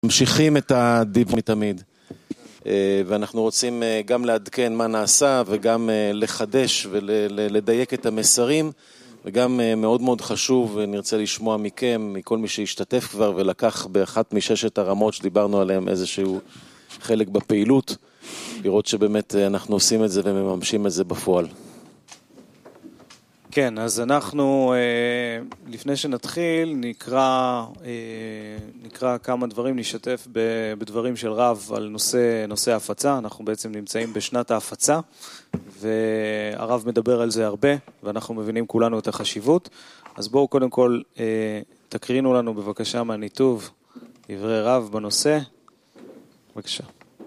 ממשיכים את הדיבור מתמיד, ואנחנו רוצים גם לעדכן מה נעשה וגם לחדש ולדייק את המסרים, וגם מאוד מאוד חשוב, נרצה לשמוע מכם, מכל מי שהשתתף כבר ולקח באחת מששת הרמות שדיברנו עליהם איזשהו חלק בפעילות, לראות שבאמת אנחנו עושים את זה ומממשים את זה בפועל. כן, אז אנחנו לפני שנתחיל נקרא כמה דברים, נשתף בדברים של רב על נושא ההפצה. אנחנו בעצם נמצאים בשנת ההפצה, והרב מדבר על זה הרבה, ואנחנו מבינים כולנו את החשיבות. אז בואו קודם כל תקרינו לנו בבקשה מהניתוב דברי רב בנושא. בבקשה.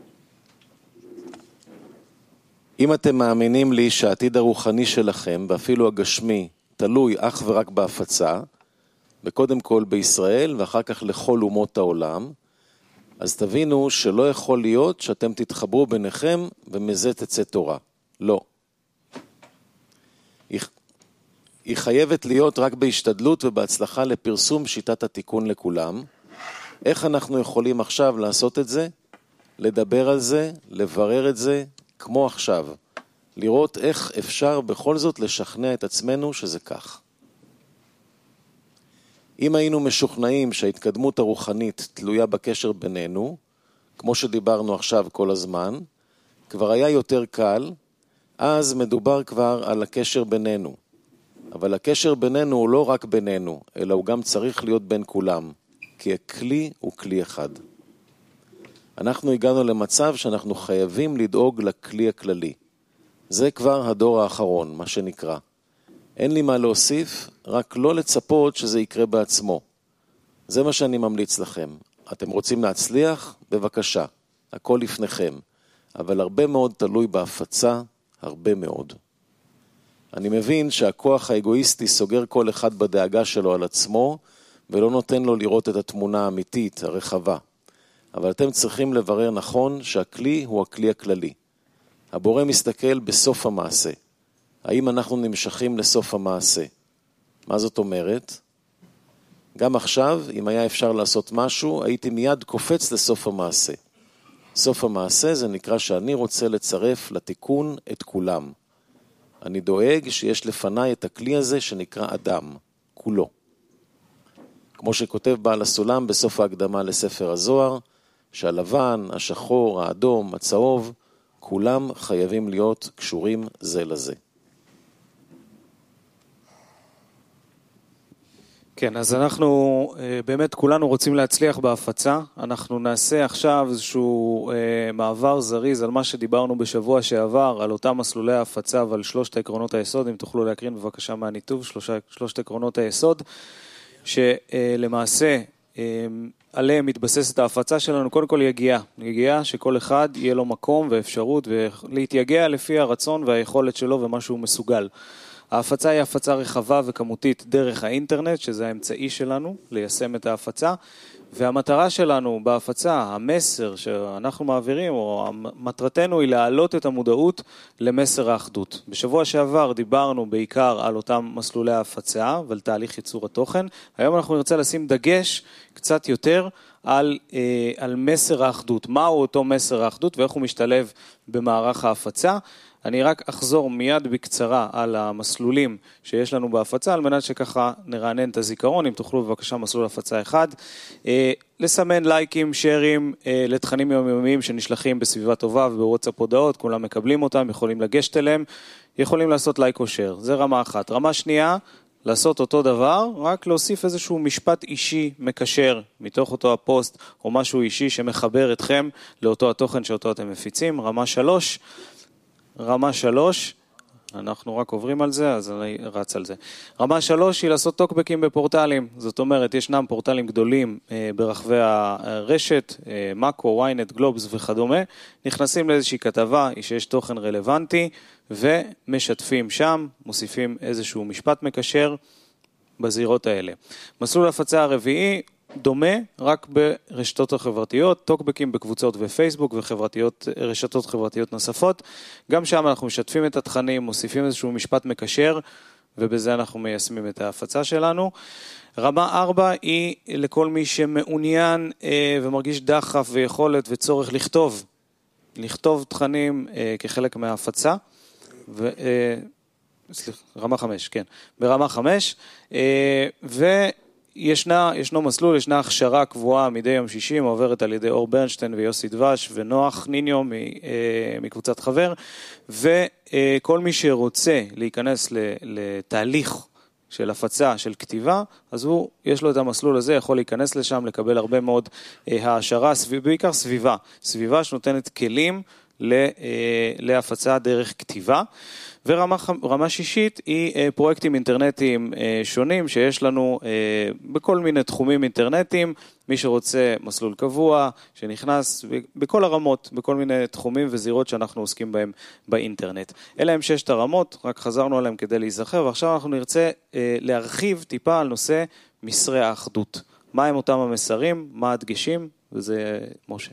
אם אתם מאמינים לי שהעתיד הרוחני שלכם, ואפילו הגשמי, תלוי אך ורק בהפצה, וקודם כל בישראל ואחר כך לכל אומות העולם, אז תבינו שלא יכול להיות שאתם תתחברו ביניכם ומזה תצא תורה. לא. היא חייבת להיות רק בהשתדלות ובהצלחה לפרסום שיטת התיקון לכולם. איך אנחנו יכולים עכשיו לעשות את זה? לדבר על זה, לברר את זה, כמו עכשיו, לראות איך אפשר בכל זאת לשכנע את עצמנו שזה כך. אם היינו משוכנעים שההתקדמות הרוחנית תלויה בקשר בינינו, כמו שדיברנו עכשיו כל הזמן, כבר היה יותר קל, אז מדובר כבר על הקשר בינינו. אבל הקשר בינינו הוא לא רק בינינו, אלא הוא גם צריך להיות בין כולם, כי הכלי הוא כלי אחד. אנחנו הגענו למצב שאנחנו חייבים לדאוג לכלי הכללי. זה כבר הדור האחרון, מה שנקרא. אין לי מה להוסיף, רק לא לצפות שזה יקרה בעצמו. זה מה שאני ממליץ לכם. אתם רוצים להצליח? בבקשה. הכל לפניכם. אבל הרבה מאוד תלוי בהפצה, הרבה מאוד. אני מבין שהכוח האגואיסטי סוגר כל אחד בדאגה שלו על עצמו, ולא נותן לו לראות את התמונה האמיתית, הרחבה. אבל אתם צריכים לברר נכון שהכלי הוא הכלי הכללי. הבורא מסתכל בסוף המעשה. האם אנחנו נמשכים לסוף המעשה? מה זאת אומרת? גם עכשיו, אם היה אפשר לעשות משהו, הייתי מיד קופץ לסוף המעשה. סוף המעשה זה נקרא שאני רוצה לצרף לתיקון את כולם. אני דואג שיש לפניי את הכלי הזה שנקרא אדם, כולו. כמו שכותב בעל הסולם בסוף ההקדמה לספר הזוהר, שהלבן, השחור, האדום, הצהוב, כולם חייבים להיות קשורים זה לזה. כן, אז אנחנו באמת כולנו רוצים להצליח בהפצה. אנחנו נעשה עכשיו איזשהו מעבר זריז על מה שדיברנו בשבוע שעבר, על אותם מסלולי ההפצה ועל שלושת עקרונות היסוד. אם תוכלו להקרין בבקשה מהניתוב, שלושת עקרונות היסוד, שלמעשה עליהם מתבססת ההפצה שלנו. קודם כל יגיעה שכל אחד יהיה לו מקום ואפשרות ולהתייגע לפי הרצון והיכולת שלו ומה שהוא מסוגל. ההפצה היא הפצה רחבה וכמותית דרך האינטרנט, שזה האמצעי שלנו ליישם את ההפצה, והמטרה שלנו בהפצה, המסר שאנחנו מעבירים, או מטרתנו היא להעלות את המודעות למסר האחדות. בשבוע שעבר דיברנו בעיקר על אותם מסלולי ההפצה ועל תהליך ייצור התוכן. היום אנחנו נרצה לשים דגש קצת יותר על מסר האחדות. מהו אותו מסר האחדות ואיך הוא משתלב במערך ההפצה. אני רק אחזור מיד בקצרה על המסלולים שיש לנו בהפצה, על מנת שככה נרענן את הזיכרון. אם תוכלו בבקשה מסלול הפצה אחד, לסמן לייקים, שרים לתכנים יומיומיים שנשלחים בסביבה טובה ובוואטסאפ הודעות, כולם מקבלים אותם, יכולים לגשת אליהם, יכולים לעשות לייק או שר. זה רמה אחת. רמה שנייה, לעשות אותו דבר, רק להוסיף איזשהו משפט אישי מקשר מתוך אותו הפוסט, או משהו אישי שמחבר אתכם לאותו התוכן שאותו אתם מפיצים. רמה 3, אנחנו רק עוברים על זה, אז אני רץ על זה. רמה 3 היא לעשות טוקבקים בפורטלים. זאת אומרת, ישנם פורטלים גדולים ברחבי הרשת, מאקו, ynet, גלובס וכדומה. נכנסים לאיזושהי כתבה שיש תוכן רלוונטי, ומשתפים שם, מוסיפים איזשהו משפט מקשר בזירות האלה. מסלול ההפצה הרביעי, דומה רק ברשתות החברתיות, טוקבקים בקבוצות ופייסבוק ורשתות חברתיות נוספות. גם שם אנחנו משתפים את התכנים, מוסיפים איזשהו משפט מקשר, ובזה אנחנו מיישמים את ההפצה שלנו. רמה 4 היא לכל מי שמעוניין ומרגיש דחף ויכולת וצורך לכתוב תכנים כחלק מההפצה. רמה 5, כן. ברמה 5, ישנו מסלול, ישנה הכשרה קבועה מדי יום שישי, עוברת על ידי אור ברנשטיין ויוסי דבש ונוח ניניו מקבוצת חבר, וכל מי שרוצה להיכנס לתהליך של הפצה, של כתיבה, אז יש לו את המסלול הזה, יכול להיכנס לשם, לקבל הרבה מאוד העשרה, בעיקר סביבה שנותנת כלים להפצה דרך כתיבה. ורמה שישית היא פרויקטים אינטרנטיים שונים שיש לנו בכל מיני תחומים אינטרנטיים, מי שרוצה מסלול קבוע שנכנס בכל הרמות, בכל מיני תחומים וזירות שאנחנו עוסקים בהם באינטרנט. אלה הם 6 הרמות, רק חזרנו עליהם כדי להיזכר, ועכשיו אנחנו נרצה להרחיב טיפה על נושא מסרי האחדות. מה הם אותם המסרים, מה הדגשים, וזה משה.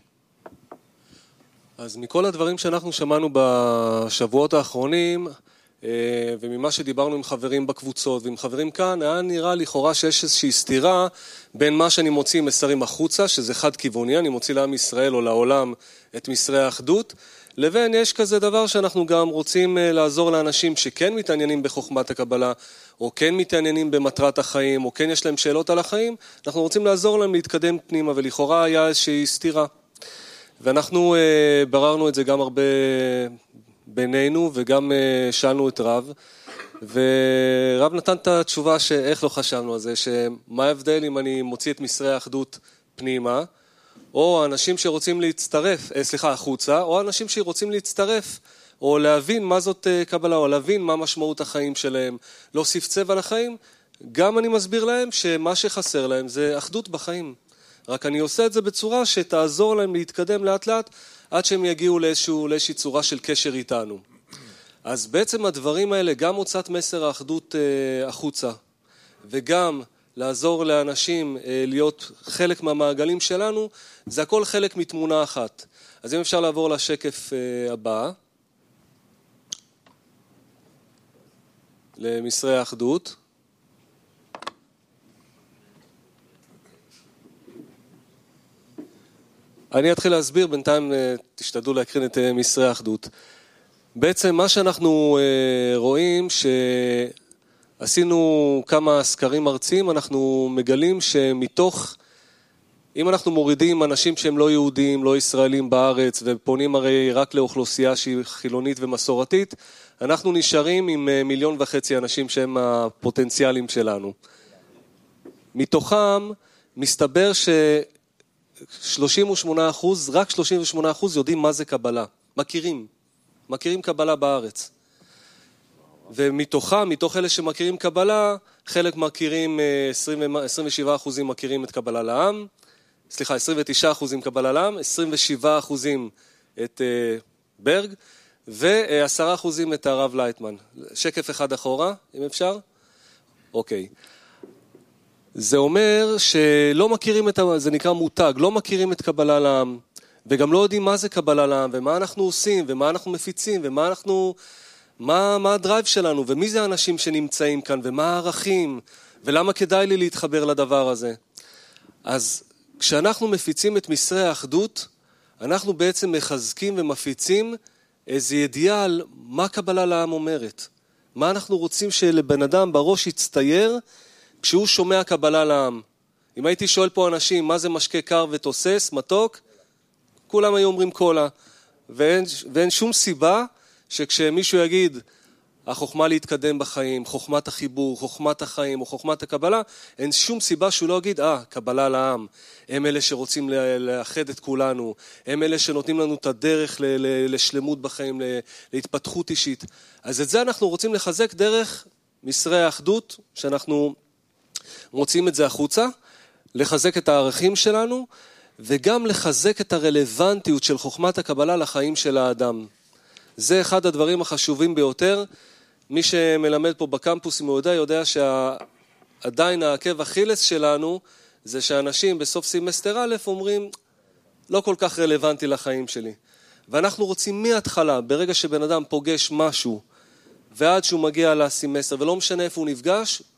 אז מכל הדברים שאנחנו שמענו בשבועות האחרונים, וממה שדיברנו עם חברים בקבוצות ועם חברים כאן, היה נראה לכאורה שיש איזושהי סתירה בין מה שאני מוציא מסרים החוצה, שזה חד כיווני, אני מוציא לעם ישראל או לעולם את מסרי האחדות, לבין יש כזה דבר שאנחנו גם רוצים לעזור לאנשים שכן מתעניינים בחוכמת הקבלה, או כן מתעניינים במטרת החיים, או כן יש להם שאלות על החיים, אנחנו רוצים לעזור להם להתקדם פנימה, ולכאורה היה איזושהי סתירה. ואנחנו בררנו את זה גם הרבה בינינו, וגם שאלנו את רב, ורב נתן את התשובה שאיך לא חשבנו על זה, שמה ההבדל אם אני מוציא את מסרי האחדות פנימה, או אנשים שרוצים להצטרף, החוצה, או אנשים שרוצים להצטרף, או להבין מה זאת קבלה, או להבין מה משמעות החיים שלהם, להוסיף צבע לחיים, גם אני מסביר להם שמה שחסר להם זה אחדות בחיים. רק אני עושה את זה בצורה שתעזור להם להתקדם לאט לאט, עד שהם יגיעו לאיזושהי צורה של קשר איתנו. אז בעצם הדברים האלה, גם הוצאת מסר האחדות החוצה, וגם לעזור לאנשים להיות חלק מהמעגלים שלנו, זה הכל חלק מתמונה אחת. אז אם אפשר לעבור לשקף הבא, למסרי האחדות. אני אתחיל להסביר, בינתיים תשתדלו להקרין את מסרי האחדות. בעצם מה שאנחנו רואים, שעשינו כמה סקרים ארציים, אנחנו מגלים שמתוך, אם אנחנו מורידים אנשים שהם לא יהודים, לא ישראלים בארץ, ופונים הרי רק לאוכלוסייה שהיא חילונית ומסורתית, אנחנו נשארים עם 1.5 מיליון אנשים שהם הפוטנציאלים שלנו. מתוכם מסתבר 38%, רק 38% יודעים מה זה קבלה, מכירים קבלה בארץ. ומתוכם, מתוך אלה שמכירים קבלה, חלק מכירים, 27% מכירים את קבלה לעם, 29% קבלה לעם, 27% את ברג, ו10% את הרב לייטמן. שקף אחד אחורה, אם אפשר? אוקיי. זה אומר שלא מכירים זה נקרא מותג, לא מכירים את קבלה לעם, וגם לא יודעים מה זה קבלה לעם, ומה אנחנו עושים, ומה אנחנו מפיצים, מה הדרייב שלנו, ומי זה האנשים שנמצאים כאן, ומה הערכים, ולמה כדאי לי להתחבר לדבר הזה. אז כשאנחנו מפיצים את מסרי האחדות, אנחנו בעצם מחזקים ומפיצים איזו ידיעה על מה קבלה לעם אומרת. מה אנחנו רוצים שלבן אדם בראש יצטייר, כשהוא שומע קבלה לעם. אם הייתי שואל פה אנשים מה זה משקה קר ותוסס, מתוק, כולם היו אומרים קולה. ואין שום סיבה שכשמישהו יגיד החוכמה להתקדם בחיים, חוכמת החיבור, חוכמת החיים או חוכמת הקבלה, אין שום סיבה שהוא לא יגיד, קבלה לעם. הם אלה שרוצים לאחד את כולנו, הם אלה שנותנים לנו את הדרך לשלמות בחיים, להתפתחות אישית. אז את זה אנחנו רוצים לחזק דרך מסרי האחדות, שאנחנו מוצאים את זה החוצה, לחזק את הערכים שלנו, וגם לחזק את הרלוונטיות של חוכמת הקבלה לחיים של האדם. זה אחד הדברים החשובים ביותר. מי שמלמד פה בקמפוס, אם הוא יודע שעדיין העקב אכילס שלנו, זה שאנשים בסוף סמסטר א' אומרים, לא כל כך רלוונטי לחיים שלי. ואנחנו רוצים מההתחלה, ברגע שבן אדם פוגש משהו, ועד שהוא מגיע לסמסטר, ולא משנה איפה הוא נפגש,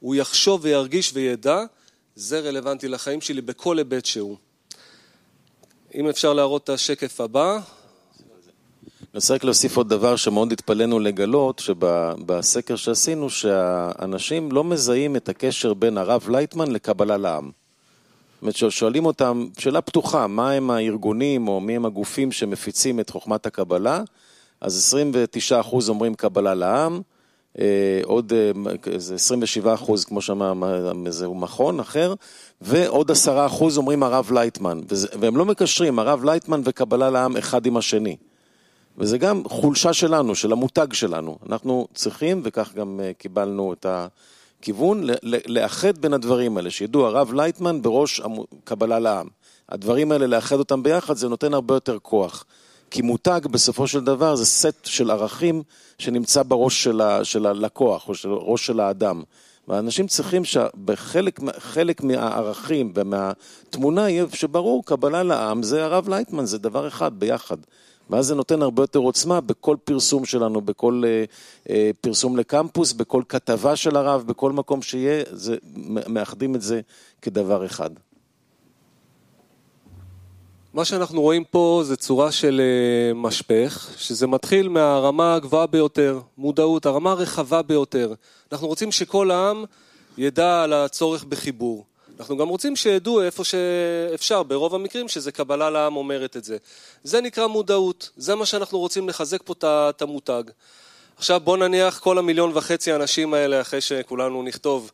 הוא יחשוב וירגיש וידע, זה רלוונטי לחיים שלי בכל היבט שהוא. אם אפשר להראות את השקף הבא. אני רוצה רק להוסיף עוד דבר שמאוד התפלאנו לגלות, שבסקר שעשינו, שהאנשים לא מזהים את הקשר בין הרב לייטמן לקבלה לעם. זאת אומרת, שואלים אותם, שאלה פתוחה, מה הם הארגונים או מי הם הגופים שמפיצים את חוכמת הקבלה, אז 29% אומרים קבלה לעם, עוד 27% כמו שאמר, זהו מכון אחר, ועוד 10% אומרים הרב לייטמן, והם לא מקשרים, הרב לייטמן וקבלה לעם אחד עם השני. וזה גם חולשה שלנו, של המותג שלנו. אנחנו צריכים, וכך גם קיבלנו את הכיוון, לאחד בין הדברים האלה, שידעו הרב לייטמן בראש קבלה לעם. הדברים האלה, לאחד אותם ביחד, זה נותן הרבה יותר כוח. כי מותג בסופו של דבר זה סט של ערכים שנמצא בראש של הלקוח, או של ראש של האדם. והאנשים צריכים שבחלק מהערכים ומהתמונה יהיה שברור, קבלה לעם זה הרב לייטמן, זה דבר אחד ביחד. ואז זה נותן הרבה יותר עוצמה בכל פרסום שלנו, בכל פרסום לקמפוס, בכל כתבה של הרב, בכל מקום שיהיה, מאחדים את זה כדבר אחד. מה שאנחנו רואים פה זה צורה של משפך, שזה מתחיל מהרמה הגבוהה ביותר, מודעות, הרמה הרחבה ביותר. אנחנו רוצים שכל העם ידע על הצורך בחיבור. אנחנו גם רוצים שידעו איפה שאפשר, ברוב המקרים שזה קבלה לעם אומרת את זה. זה נקרא מודעות, זה מה שאנחנו רוצים לחזק פה את המותג. עכשיו בוא נניח כל 1.5 מיליון אנשים האלה, אחרי שכולנו נכתוב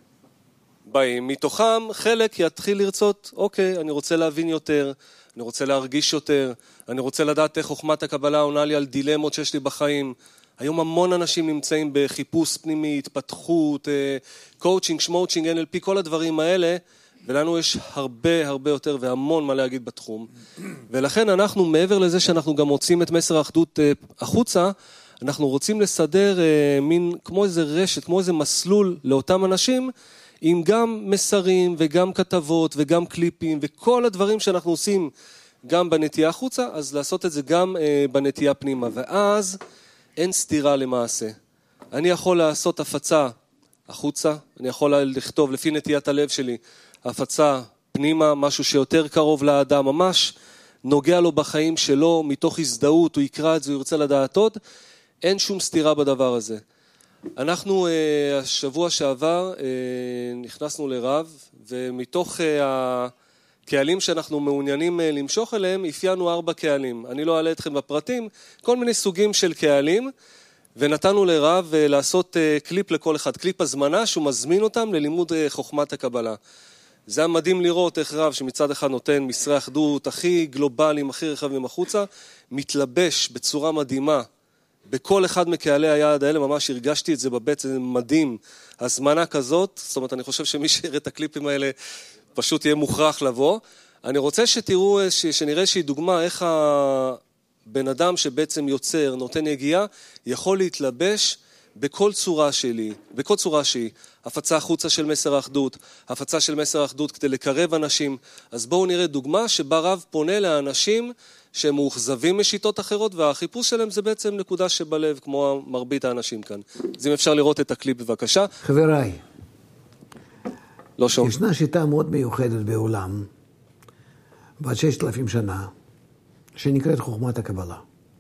באים, מתוכם חלק יתחיל לרצות, אוקיי, אני רוצה להבין יותר, אני רוצה להרגיש יותר, אני רוצה לדעת איך חוכמת הקבלה עונה לי על דילמות שיש לי בחיים. היום המון אנשים נמצאים בחיפוש פנימי, התפתחות, קואוצ'ינג, שמואוצ'ינג, NLP, כל הדברים האלה, ולנו יש הרבה יותר והמון מה להגיד בתחום. ולכן אנחנו, מעבר לזה שאנחנו גם מוצאים את מסר האחדות החוצה, אנחנו רוצים לסדר מין כמו איזה רשת, כמו איזה מסלול לאותם אנשים, עם גם מסרים וגם כתבות וגם קליפים וכל הדברים שאנחנו עושים גם בנטייה החוצה, אז לעשות את זה גם בנטייה פנימה. ואז אין סתירה למעשה. אני יכול לעשות הפצה החוצה, אני יכול לכתוב לפי נטיית הלב שלי, הפצה פנימה, משהו שיותר קרוב לאדם, ממש נוגע לו בחיים שלו, מתוך הזדהות, הוא יקרא את זה, הוא ירצה לדעת עוד, אין שום סתירה בדבר הזה. אנחנו השבוע שעבר נכנסנו לרב, ומתוך הקהלים שאנחנו מעוניינים למשוך אליהם, אפיינו 4 קהלים. אני לא אעלה אתכם בפרטים, כל מיני סוגים של קהלים, ונתנו לרב לעשות קליפ לכל אחד, קליפ הזמנה שהוא מזמין אותם ללימוד חוכמת הקבלה. זה היה מדהים לראות איך רב שמצד אחד נותן מסרי אחדות הכי גלובליים, הכי רחבים החוצה, מתלבש בצורה מדהימה, בכל אחד מקהלי היעד האלה, ממש הרגשתי את זה בבית, זה מדהים, הזמנה כזאת, זאת אומרת, אני חושב שמי שיראה את הקליפים האלה, פשוט יהיה מוכרח לבוא. אני רוצה שתראו, שנראה איזושהי דוגמה, איך הבן אדם שבעצם יוצר, נותן יגיעה, יכול להתלבש בכל צורה שלי, בכל צורה שהיא, הפצה החוצה של מסר האחדות, הפצה של מסר האחדות כדי לקרב אנשים. אז בואו נראה דוגמה שבה רב פונה לאנשים שהם מאוכזבים משיטות אחרות, והחיפוש שלהם זה בעצם נקודה שבלב, כמו מרבית האנשים כאן. אז אם אפשר לראות את הקליפ בבקשה. חבריי, לא שום. ישנה שיטה מאוד מיוחדת בעולם, בת 6,000 שנה, שנקראת חוכמת הקבלה.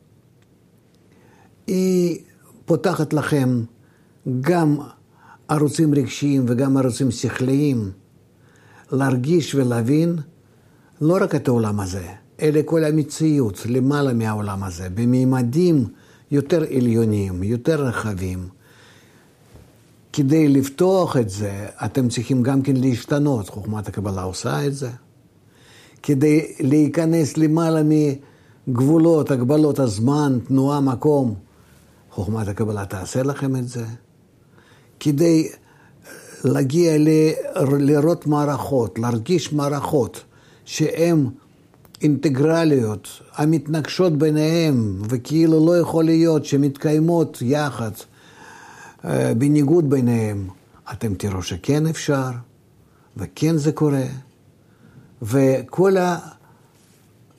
היא פותחת לכם גם ערוצים רגשיים וגם ערוצים שכליים, להרגיש ולהבין לא רק את העולם הזה, אלא כל המציאות למעלה מהעולם הזה, בממדים יותר עליוניים, יותר רחבים. כדי לפתוח את זה, אתם צריכים גם כן להשתנות, חוכמת הקבלה עושה את זה. כדי להיכנס למעלה מגבולות, הגבלות הזמן, תנועה, מקום, חוכמת הקבלה תעשה לכם את זה. כדי להגיע לראות מערכות, להרגיש מערכות שהן אינטגרליות, המתנגשות ביניהם, וכאילו לא יכול להיות שמתקיימות יחד, בניגוד ביניהם, אתם תראו שכן אפשר, וכן זה קורה, וכל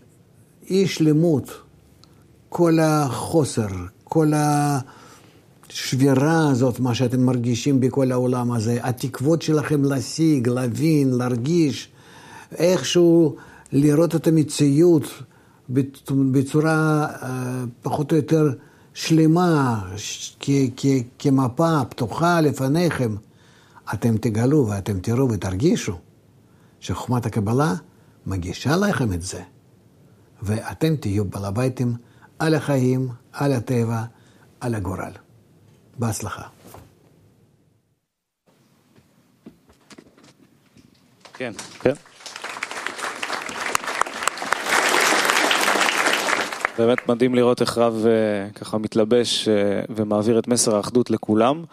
האי שלמות, כל החוסר, כל השבירה הזאת, מה שאתם מרגישים בכל העולם הזה, התקוות שלכם להשיג, להבין, להרגיש, איכשהו לראות את המציאות בצורה פחות או יותר שלמה, כמפה פתוחה לפניכם, אתם תגלו ואתם תראו ותרגישו שחוכמת הקבלה מגישה לכם את זה, ואתם תהיו בעל הביתים על החיים, על הטבע, על הגורל. בהצלחה. כן, כן. באמת מדהים לראות איך רב ככה מתלבש ומעביר את מסר האחדות לכולם.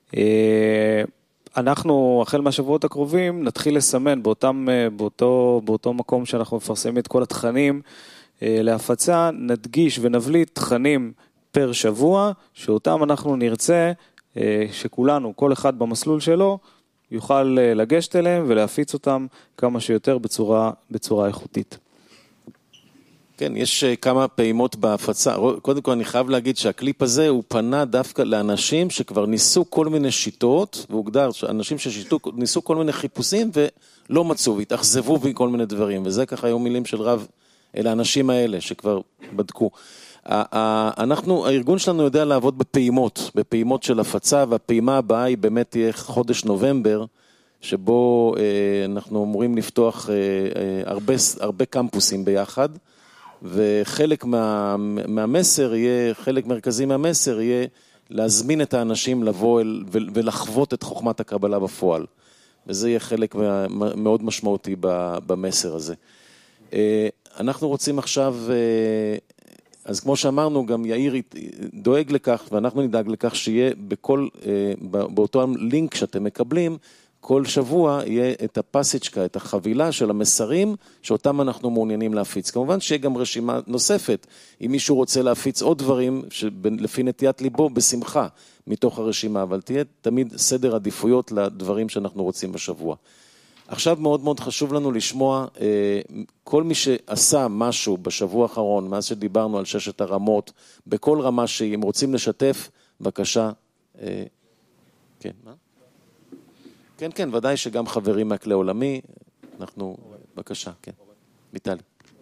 אנחנו, החל מהשבועות הקרובים, נתחיל לסמן באותו מקום שאנחנו מפרסמים את כל התכנים להפצה, נדגיש ונבליט תכנים פר שבוע, שאותם אנחנו נרצה שכולנו, כל אחד במסלול שלו, יוכל לגשת אליהם ולהפיץ אותם כמה שיותר בצורה איכותית. כן, יש כמה פעימות בהפצה. קודם כל אני חייב להגיד שהקליפ הזה הוא פנה דווקא לאנשים שכבר ניסו כל מיני שיטות, והוגדר שאנשים ניסו כל מיני חיפושים ולא מצאו והתאכזבו בכל מיני דברים, וזה ככה היו מילים של רב אל האנשים האלה שכבר בדקו. הארגון שלנו יודע לעבוד בפעימות של הפצה, והפעימה הבאה היא באמת תהיה חודש נובמבר, שבו אנחנו אמורים לפתוח הרבה קמפוסים ביחד, וחלק מהמסר יהיה, חלק מרכזי מהמסר יהיה להזמין את האנשים לבוא ולחוות את חוכמת הקבלה בפועל. וזה יהיה חלק מאוד משמעותי במסר הזה. אנחנו רוצים עכשיו, אז כמו שאמרנו, גם יאיר דואג לכך, ואנחנו נדאג לכך שיהיה באותו לינק שאתם מקבלים, כל שבוע יהיה את הפסיצ'קה, את החבילה של המסרים שאותם אנחנו מעוניינים להפיץ. כמובן שיהיה גם רשימה נוספת, אם מישהו רוצה להפיץ עוד דברים לפי נטיית ליבו, בשמחה מתוך הרשימה, אבל תהיה תמיד סדר עדיפויות לדברים שאנחנו רוצים בשבוע. עכשיו מאוד מאוד חשוב לנו לשמוע כל מי שעשה משהו בשבוע האחרון, מאז שדיברנו על 6 הרמות, בכל רמה שאם רוצים לשתף, בבקשה. כן, מה? כן, כן, ודאי שגם חברים מהכלי עולמי, אנחנו, בבקשה, כן, ויטלי.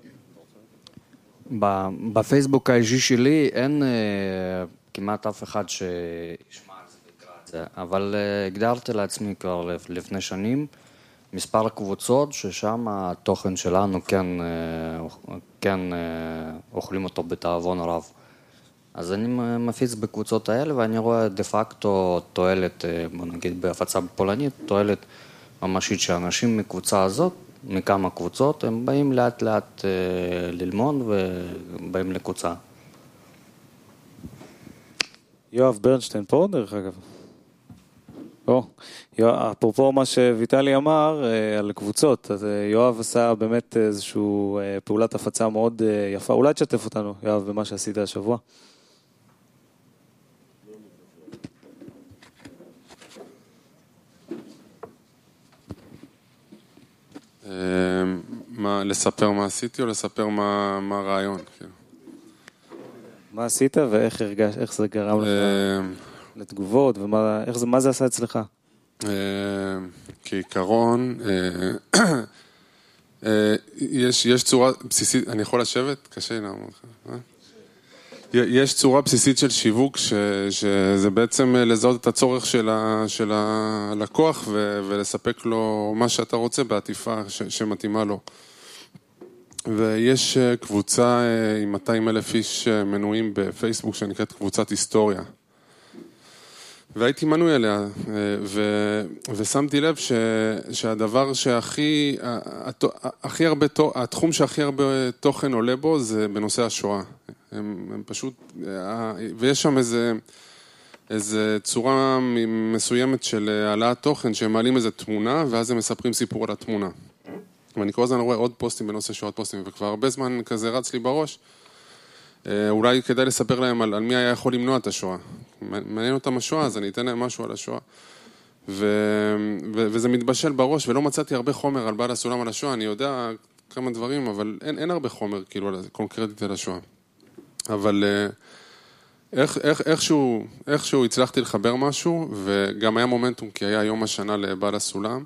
בפייסבוק האישי שלי אין כמעט אף אחד שישמע על זה ויקרא את זה, אבל הגדרתי לעצמי כבר לפני שנים מספר קבוצות ששם התוכן שלנו כן אוכלים אותו בתאבון רב. אז אני מפיץ בקבוצות האלה ואני רואה דה פקטו תועלת, בוא נגיד בהפצה בפולנית, תועלת ממשית שאנשים מקבוצה הזאת, מכמה קבוצות, הם באים לאט לאט ללמוד ובאים לקבוצה. יואב ברנשטיין פה דרך אגב. אפרופו מה שוויטלי אמר על קבוצות, אז יואב עשה באמת איזושהי פעולת הפצה מאוד יפה, אולי תשתף אותנו יואב במה שעשית השבוע. לספר מה עשיתי או לספר מה הרעיון? מה עשית ואיך הרגש, איך זה גרם לך לתגובות ומה זה עשה אצלך? כעיקרון, יש צורה בסיסית, אני יכול לשבת? קשה לי לעמוד לך. יש צורה בסיסית של שיווק שזה בעצם לזהות את הצורך של הלקוח ולספק לו מה שאתה רוצה בעטיפה שמתאימה לו. ויש קבוצה עם 200,000 איש מנויים בפייסבוק שנקראת קבוצת היסטוריה. והייתי מנוי עליה, ושמתי לב שהדבר שהכי הרבה, התחום שהכי הרבה תוכן עולה בו זה בנושא השואה. הם פשוט, ויש שם איזה צורה מסוימת של העלאת תוכן, שהם מעלים איזה תמונה, ואז הם מספרים סיפור על התמונה. ואני כל הזמן רואה עוד פוסטים בנושא שואת פוסטים, וכבר הרבה זמן כזה רץ לי בראש, אולי כדאי לספר להם על מי היה יכול למנוע את השואה. מעניין אותם השואה, אז אני אתן להם משהו על השואה. וזה מתבשל בראש, ולא מצאתי הרבה חומר על בעל הסולם על השואה, אני יודע כמה דברים, אבל אין הרבה חומר כאילו קונקרטית על השואה. אבל איכשהו הצלחתי לחבר משהו, וגם היה מומנטום, כי היה יום השנה לבעל הסולם,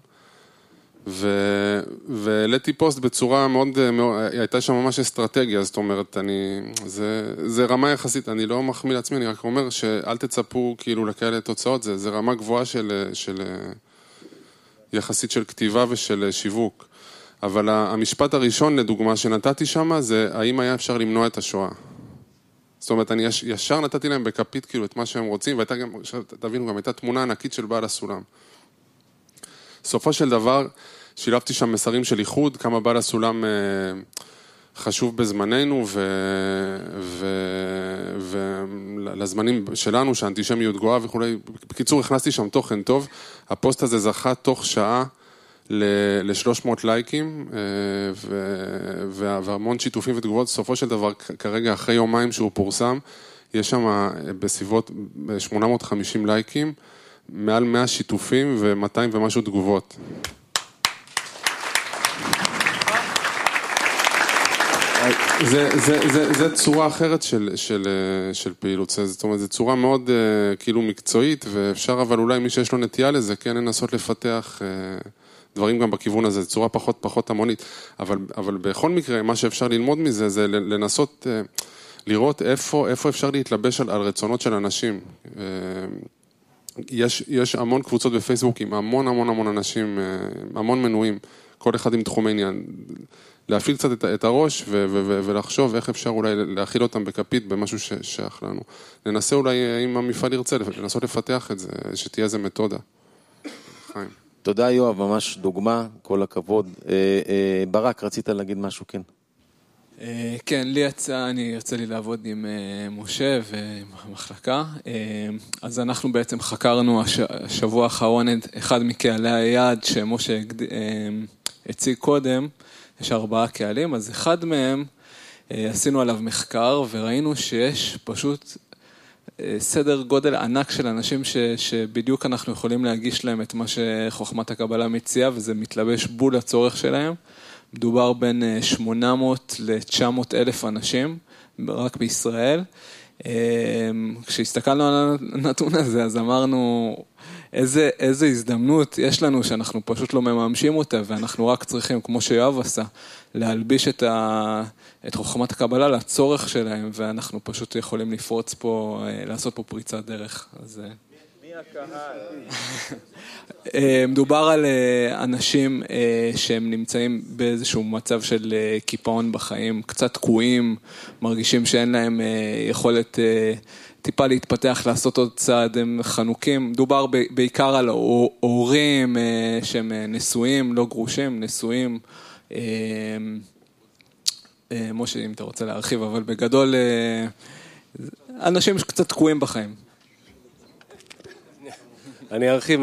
והעליתי פוסט בצורה מאוד, הייתה שם ממש אסטרטגיה, זאת אומרת, זה רמה יחסית, אני לא מחמיא לעצמי, אני רק אומר שאל תצפו כאילו לכאלה תוצאות, זה רמה גבוהה של יחסית של כתיבה ושל שיווק. אבל המשפט הראשון, לדוגמה, שנתתי שם, זה האם היה אפשר למנוע את השואה. זאת אומרת, אני ישר נתתי להם בכפית כאילו את מה שהם רוצים, והייתה גם, תבינו, גם הייתה תמונה ענקית של בעל הסולם. סופו של דבר, שילבתי שם מסרים של איחוד, כמה בעל הסולם חשוב בזמננו, ולזמנים שלנו, שהאנטישמיות גואה וכו'. בקיצור, הכנסתי שם תוכן טוב. הפוסט הזה זכה תוך שעה ל-300 לייקים, והמון שיתופים ותגובות. סופו של דבר, כרגע אחרי יומיים שהוא פורסם, יש שם בסביבות 850 לייקים, מעל 100 שיתופים ו200 ומשהו תגובות. זה צורה אחרת של פעילות, זאת אומרת, זו צורה מאוד כאילו מקצועית, ואפשר אבל אולי מי שיש לו נטייה לזה, כן לנסות לפתח דברים גם בכיוון הזה, זו צורה פחות המונית, אבל בכל מקרה, מה שאפשר ללמוד מזה, זה לנסות לראות איפה אפשר להתלבש על רצונות של אנשים. יש המון קבוצות בפייסבוק עם המון אנשים, המון מנויים, כל אחד עם תחום העניין. להפעיל קצת את הראש ולחשוב איך אפשר אולי להכיל אותם בכפית במשהו ששייך לנו. ננסה אולי, אם המפעל ירצה, לנסות לפתח את זה, שתהיה איזה מתודה. חיים. תודה יואב, ממש דוגמה, כל הכבוד. ברק, רצית להגיד משהו, כן? כן, אני יצא לי לעבוד עם משה ועם המחלקה, אז אנחנו בעצם חקרנו השבוע האחרון אחד מקהלי היעד שמשה הציג קודם, יש 4 קהלים, אז אחד מהם עשינו עליו מחקר וראינו שיש פשוט סדר גודל ענק של אנשים שבדיוק אנחנו יכולים להגיש להם את מה שחוכמת הקבלה מציעה, וזה מתלבש בול לצורך שלהם. מדובר בין 800 ל-900 אלף אנשים, רק בישראל. כשהסתכלנו על הנתון הזה, אז אמרנו, איזה הזדמנות יש לנו שאנחנו פשוט לא מממשים אותה, ואנחנו רק צריכים, כמו שיואב עשה, להלביש את חוכמת הקבלה לצורך שלהם, ואנחנו פשוט יכולים לפרוץ פה, לעשות פה פריצת דרך. אז מי הקהל? מדובר על אנשים שהם נמצאים באיזשהו מצב של קיפאון בחיים, קצת תקועים, מרגישים שאין להם יכולת טיפה להתפתח, לעשות עוד צעד, הם חנוקים. מדובר בעיקר על הורים שהם נשואים, לא גרושים, נשואים. משה, אם אתה רוצה להרחיב, אבל בגדול, אנשים שקצת תקועים בחיים. אני ארחיב,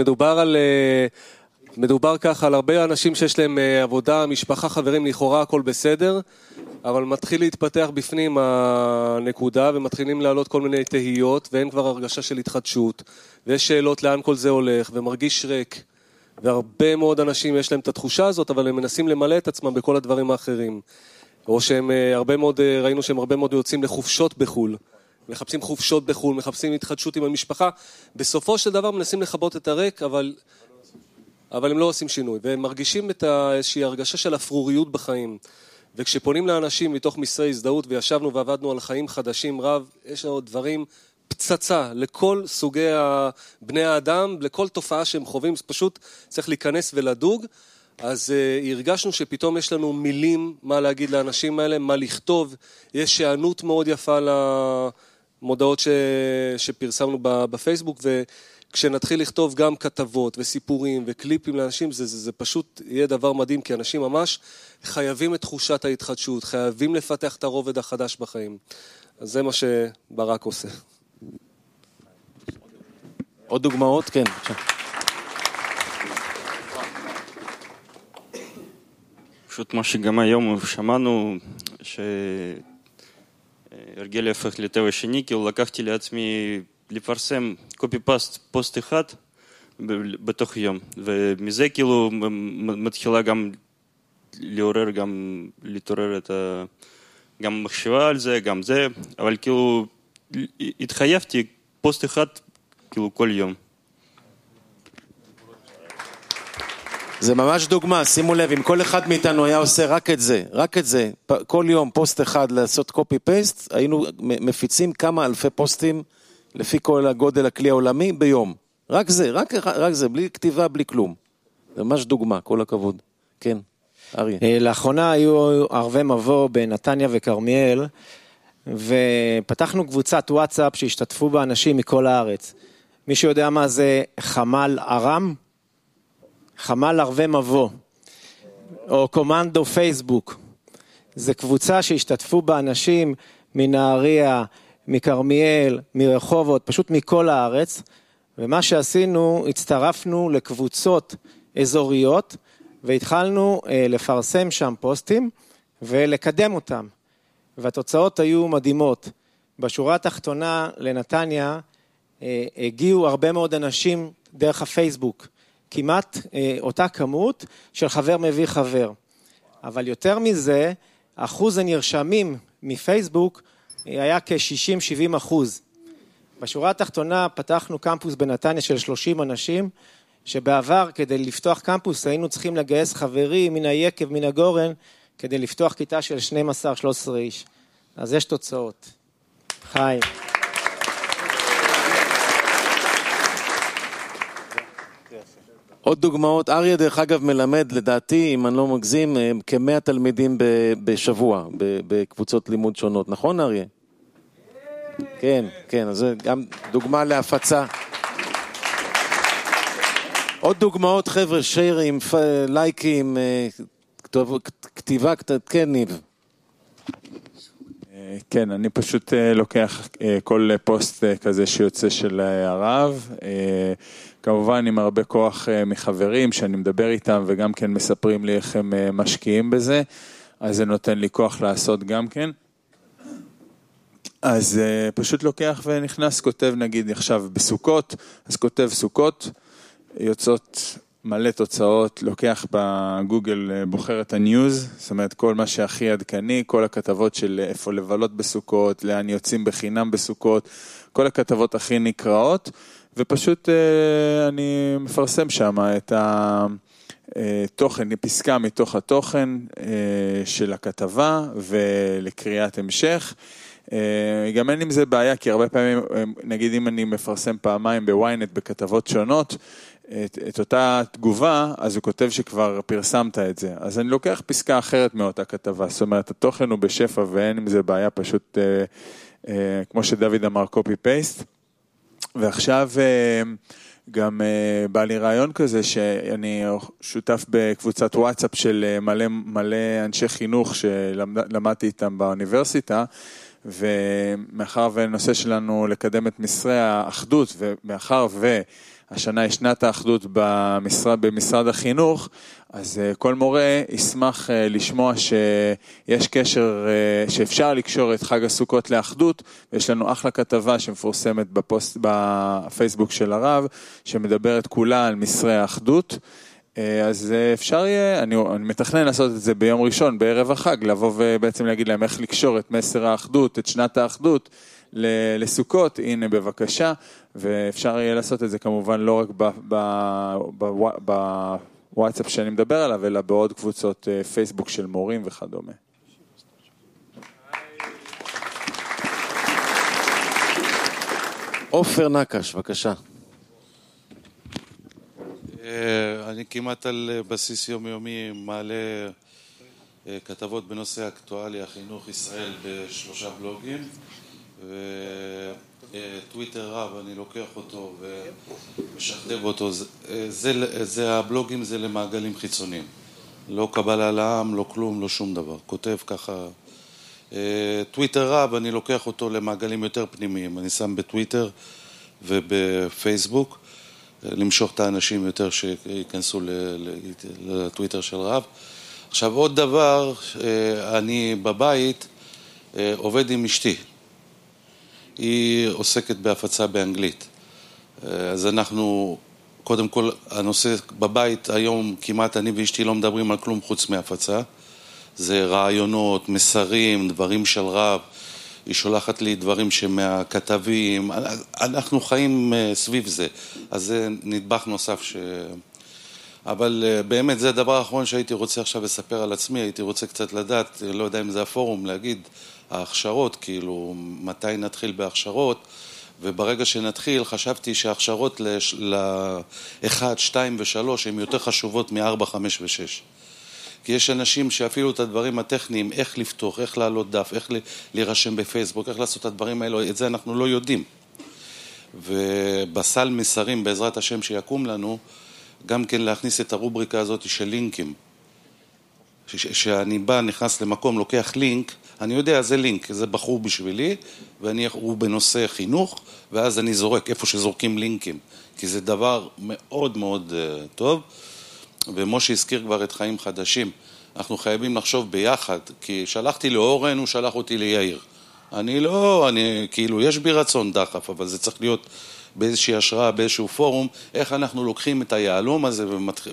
מדובר ככה על הרבה אנשים שיש להם עבודה, משפחה, חברים, לכאורה הכל בסדר, אבל מתחיל להתפתח בפנים הנקודה, ומתחילים לעלות כל מיני תהיות, ואין כבר הרגשה של התחדשות, ויש שאלות לאן כל זה הולך, ומרגיש ריק, והרבה מאוד אנשים יש להם את התחושה הזאת, אבל הם מנסים למלא את עצמם בכל הדברים האחרים, או שהם הרבה מאוד, ראינו שהם הרבה מאוד יוצאים לחופשות בחול, מחפשים חופשות בחול, מחפשים התחדשות עם המשפחה, בסופו של דבר מנסים לחבות את הריק, אבל הם לא עושים שינוי, והם מרגישים את איזושהי הרגשה של אפרוריות בחיים, וכשפונים לאנשים מתוך מסרי הזדהות, וישבנו ועבדנו על חיים חדשים רב, יש לנו דברים פצצה לכל סוגי בני האדם, לכל תופעה שהם חווים, זה פשוט צריך להיכנס ולדוג, אז הרגשנו שפתאום יש לנו מילים מה להגיד לאנשים האלה, מה לכתוב, יש שענות מאוד יפה למודעות שפרסמנו בפייסבוק, וכשנתחיל לכתוב גם כתבות וסיפורים וקליפים לאנשים, זה פשוט יהיה דבר מדהים, כי אנשים ממש חייבים את תחושת ההתחדשות, חייבים לפתח את הרובד החדש בחיים. אז זה מה שברק עושה. עוד דוגמאות? כן. פשוט מה שגם היום שמענו, שהרגל הפך לטבע שני, כאילו לקחתי לעצמי לפרסם קופי-פאסט פוסט אחד בתוך יום, ומזה כאילו מתחילה גם לעורר, גם להתעורר את גם מחשבה על זה, גם זה, אבל כאילו התחייבתי פוסט אחד כאילו כל יום. זה ממש דוגמה, שימו לב, אם כל אחד מאיתנו היה עושה רק את זה, כל יום פוסט אחד לעשות קופי פייסט, היינו מפיצים כמה אלפי פוסטים לפי כל הגודל הכלי העולמי ביום. רק זה, בלי כתיבה, בלי כלום. זה ממש דוגמה, כל הכבוד. כן, אריה. לאחרונה היו ערבי מבוא בנתניה וכרמיאל, ופתחנו קבוצת וואטסאפ שהשתתפו בה אנשים מכל הארץ. מישהו יודע מה זה חמ"ל ארם? חמ"ל ערבי מבוא, או קומנדו פייסבוק. זה קבוצה שהשתתפו בה אנשים מנהריה, מכרמיאל, מרחובות, פשוט מכל הארץ, ומה שעשינו, הצטרפנו לקבוצות אזוריות, והתחלנו לפרסם שם פוסטים ולקדם אותם. והתוצאות היו מדהימות. בשורה התחתונה לנתניה הגיעו הרבה מאוד אנשים דרך הפייסבוק, כמעט אותה כמות של חבר מביא חבר. אבל יותר מזה, אחוז הנרשמים מפייסבוק היה כ-60-70%. בשורה התחתונה פתחנו קמפוס בנתניה של 30 אנשים, שבעבר כדי לפתוח קמפוס היינו צריכים לגייס חברים מן היקב, מן הגורן, כדי לפתוח כיתה של 12-13 איש. אז יש תוצאות. חיים. עוד דוגמאות, אריה דרך אגב מלמד, לדעתי, אם אני לא מגזים, כ100 תלמידים בשבוע, בקבוצות לימוד שונות. נכון אריה? כן, אז זה גם דוגמה להפצה. עוד דוגמאות, חבר'ה, שיירים, לייקים, כתיבה, כן, ניב. כן, אני פשוט לוקח כל פוסט כזה שיוצא של הרב, כמובן עם הרבה כוח מחברים שאני מדבר איתם וגם כן מספרים לי איך הם משקיעים בזה, אז זה נותן לי כוח לעשות גם כן. אז פשוט לוקח ונכנס, כותב נגיד עכשיו בסוכות, אז כותב סוכות, יוצאות מלא תוצאות, לוקח בגוגל, בוחר את הניוז, זאת אומרת כל מה שהכי עדכני, כל הכתבות של איפה לבלות בסוכות, לאן יוצאים בחינם בסוכות, כל הכתבות הכי נקראות, ופשוט אני מפרסם שם את התוכן, פסקה מתוך התוכן של הכתבה ולקריאת המשך. גם אין עם זה בעיה, כי הרבה פעמים, נגיד אם אני מפרסם פעמיים בוויינט בכתבות שונות, את אותה תגובה, אז הוא כותב שכבר פרסמת את זה. אז אני לוקח פסקה אחרת מאותה כתבה, זאת אומרת, התוכן הוא בשפע ואין עם זה בעיה, פשוט כמו שדוד אמר, קופי פייסט. ועכשיו גם בא לי רעיון כזה, שאני שותף בקבוצת וואטסאפ של מלא אנשי חינוך שלמדתי איתם באוניברסיטה, ומאחר ונושא שלנו לקדם את מסרי האחדות, ומאחר והשנה יש שנת האחדות במשרד החינוך, אז כל מורה ישמח לשמוע שיש קשר, שאפשר לקשור את חג הסוכות לאחדות, ויש לנו אחלה כתבה שמפורסמת בפייסבוק של הרב, שמדברת כולה על מסרי האחדות, אז אפשר יהיה, אני מתכנן לעשות את זה ביום ראשון, בערב החג, לבוא ובעצם להגיד להם איך לקשור את מסר האחדות, את שנת האחדות לסוכות, הנה בבקשה, ואפשר יהיה לעשות את זה כמובן לא רק בוואטסאפ שאני מדבר עליו, אלא בעוד קבוצות פייסבוק של מורים וכדומה. עופר נקש, בבקשה. אני כמעט על בסיס יומיומי מעלה כתבות בנושא אקטואליה, חינוך ישראל ב3 בלוגים, וטוויטר רב, אני לוקח אותו ומשכתב אותו. זה הבלוגים, זה למעגלים חיצוניים. לא קבלה לעם, לא כלום, לא שום דבר. כותב ככה. טוויטר רב, אני לוקח אותו למעגלים יותר פנימיים. אני שם בטוויטר ובפייסבוק. למשוך את האנשים יותר שיכנסו לטוויטר של רב. עכשיו עוד דבר, אני בבית עובד עם אשתי. היא עוסקת בהפצה באנגלית. אז אנחנו, קודם כל, הנושא בבית היום כמעט אני ואשתי לא מדברים על כלום חוץ מהפצה. זה רעיונות, מסרים, דברים של רב, היא שולחת לי דברים שמהכתבים, אנחנו חיים סביב זה, אז זה נדבך נוסף אבל באמת זה הדבר האחרון שהייתי רוצה עכשיו לספר על עצמי, הייתי רוצה קצת לדעת, לא יודע אם זה הפורום, להגיד ההכשרות, כאילו מתי נתחיל בהכשרות, וברגע שנתחיל חשבתי שההכשרות ל-1, 2 ו-3 הן יותר חשובות מ-4, 5 ו-6. כי יש אנשים שאפילו את הדברים הטכניים, איך לפתוח, איך לעלות דף, איך להירשם בפייסבוק, איך לעשות את הדברים האלו, את זה אנחנו לא יודעים. ובסל מסרים בעזרת השם שיקום לנו, גם כן להכניס את הרובריקה הזאת של לינקים. שאני בא, נכנס למקום, לוקח לינק, אני יודע, זה לינק, זה בחור בשבילי, הוא בנושא חינוך, ואז אני זורק איפה שזורקים לינקים, כי זה דבר מאוד מאוד טוב, ומשה הזכיר כבר את חיים חדשים, אנחנו חייבים לחשוב ביחד, כי שלחתי לאורן, הוא שלח אותי ליאיר. כאילו, יש בי רצון דחף, אבל זה צריך להיות באיזושהי השראה, באיזשהו פורום, איך אנחנו לוקחים את היעלום הזה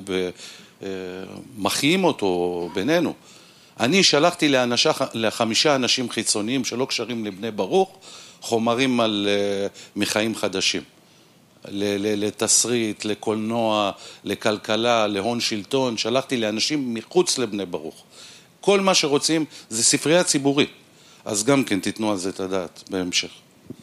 ומחיים אותו בינינו. אני שלחתי ל5 אנשים חיצוניים שלא קשרים לבני ברוך, חומרים על מחיים חדשים. לתסריט, לקולנוע, לכלכלה, להון שלטון, שלחתי לאנשים מחוץ לבני ברוך. כל מה שרוצים זה ספרייה ציבורית, אז גם כן תיתנו על זה את הדעת בהמשך.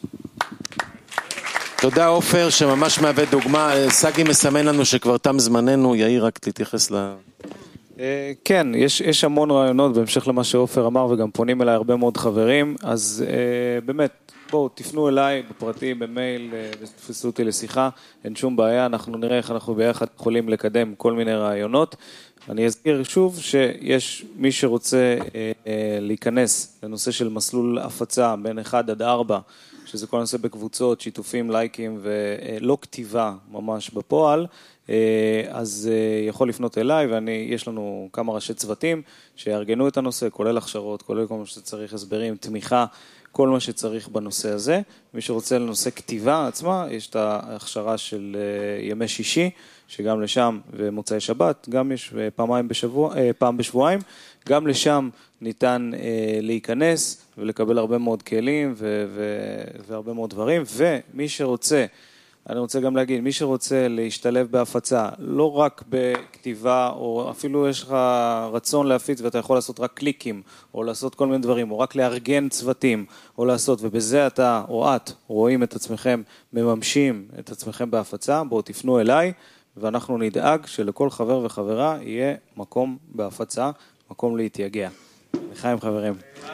תודה עופר, שממש מהווה דוגמה. סגי מסמן לנו שכבר תם זמננו, יאיר רק תתייחס ל... כן, יש המון רעיונות בהמשך למה שעופר אמר, וגם פונים אליי הרבה מאוד חברים, אז באמת, בואו תפנו אליי בפרטי, במייל, תפסו אותי לשיחה, אין שום בעיה, אנחנו נראה איך אנחנו ביחד יכולים לקדם כל מיני רעיונות. אני אזכיר שוב שיש מי שרוצה להיכנס לנושא של מסלול הפצה בין 1 עד 4, שזה כל נושא בקבוצות, שיתופים, לייקים ולא כתיבה ממש בפועל, אז יכול לפנות אליי, יש לנו כמה ראשי צוותים שיארגנו את הנושא, כולל הכשרות, כולל כל מה שצריך, הסברים, תמיכה, כל מה שצריך בנושא הזה. מי שרוצה לנושא כתיבה עצמה, יש את ההכשרה של ימי שישי, שגם לשם ומוצאי שבת, גם יש פעם בשבועיים, גם לשם ניתן להיכנס ולקבל הרבה מאוד כלים והרבה מאוד דברים, ומי שרוצה, אני רוצה גם להגיד, מי שרוצה להשתלב בהפצה, לא רק בכתיבה, או אפילו יש לך רצון להפיץ ואתה יכול לעשות רק קליקים, או לעשות כל מיני דברים, או רק לארגן צוותים, או לעשות, ובזה אתה או את רואים את עצמכם, מממשים את עצמכם בהפצה, בואו תפנו אליי, ואנחנו נדאג שלכל חבר וחברה יהיה מקום בהפצה, מקום להתייגע. לחיים חברים.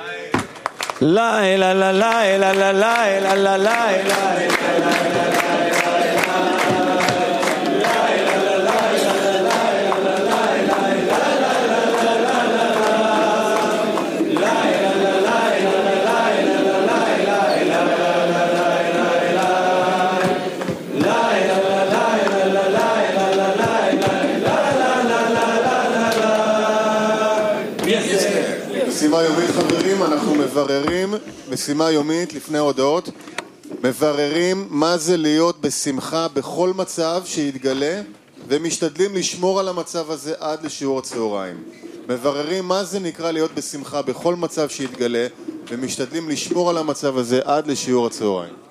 משימה יומית חברים, אנחנו מבררים, משימה יומית לפני הודעות, מבררים מה זה להיות בשמחה בכל מצב שיתגלה ומשתדלים לשמור על המצב הזה עד לשיעור הצהריים. מבררים מה זה נקרא להיות בשמחה בכל מצב שיתגלה ומשתדלים לשמור על המצב הזה עד לשיעור הצהריים.